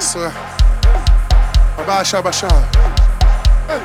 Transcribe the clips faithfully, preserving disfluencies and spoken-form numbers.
swear. Abasha, Abasha. Hey.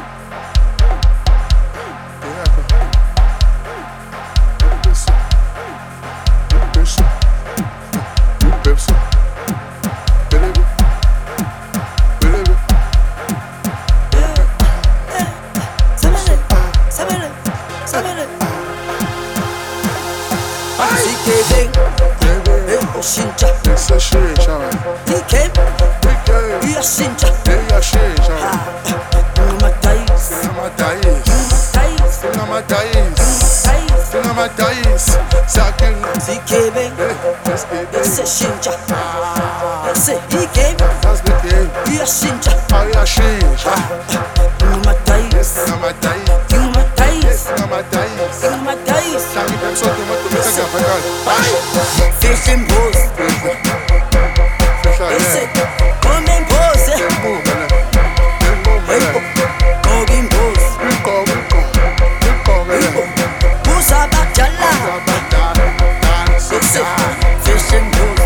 Shinja, it's a shit, shower. he came, he a Shinja, Hey, a shit, shower. my dice, My dice, dice, my dice, dice, my dice. Zakin, he came, let's get it's a it. Shinja, it's a he came, That's the game. he a Shinja, I a shit, shower. my dice, My dice, my dice, my dice. my dice, Tangi pem sote mo to mita gafagal. fish and pose, Fish out, it's yeah. a come and pose, Move, man. Move, man. go in pose, Rico, Rico, Rico, man. who's a bachala, it's a fish and pose,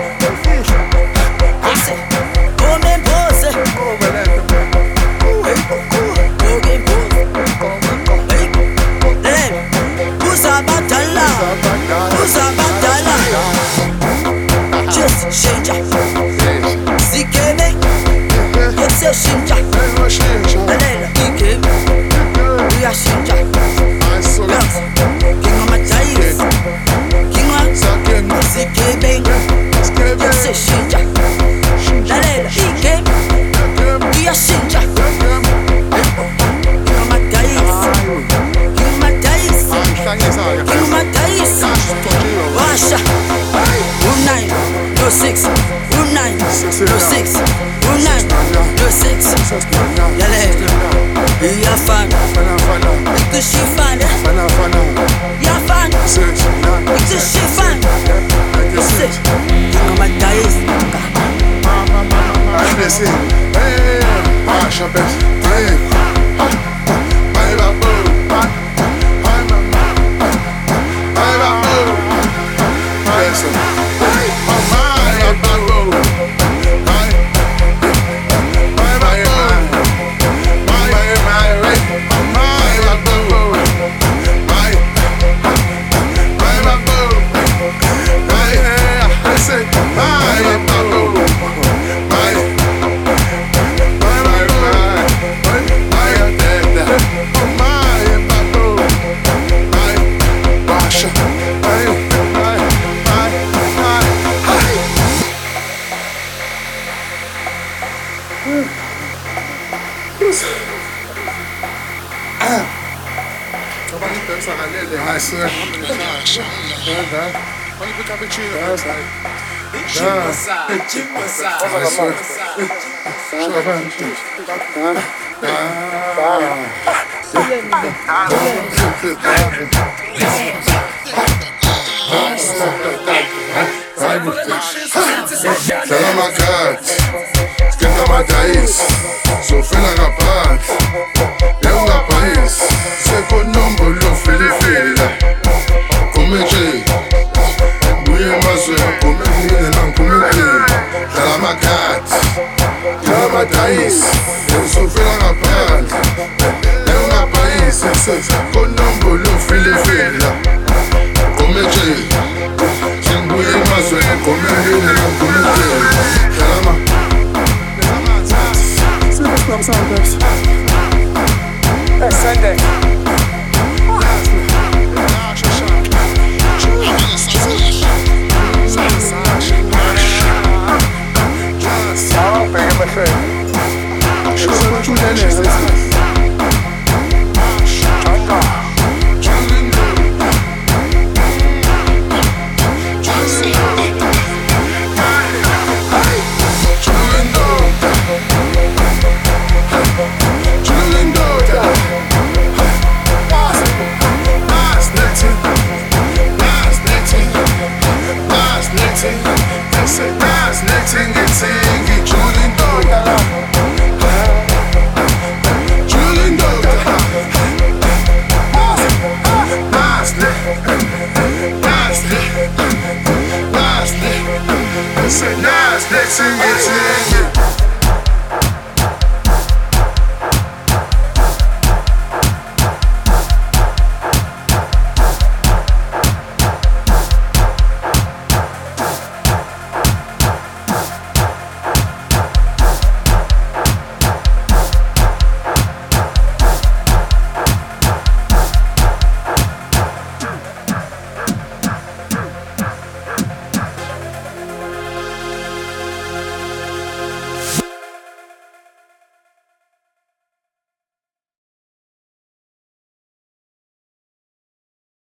it's a come and pose, go in pose, hey, who's a bachala, who's a bachala, just Shinja, Zikeme, it's a Shinja, Alela, Ike, we are Shinja, King of my ties, King of Zikeme, it's a Shinja, Alela, Ike, we are Shinja, King of my ties, King of my ties, King of my ties, Washa, Room nine, no six, Room nine, no six, Room nine, no six, Yale, you're fan, it's she fan, you're fan, it's she fan, it's it, King of my ties, Hey, Asha best. Hey, my babu, my mama, my babu, yes, my babu, my my babu, my my my babu, my my babu, my I say my babu, my. I swear. Only pick up a tree. I swear. Tell my God, esquenta my dice. Sofrendo a paz, é um país. Seco nombo lo fili fili. Come che, buie maso, come fili non come che. Tell my God, tell my dice. Sofrendo a paz, é um país. Seco nombo lo fili fili. Come che, buie maso, come fili non come che. Tell my Stop sound guys. It's Sunday. Oh, big my friend. Nice, let's sing it, sing it.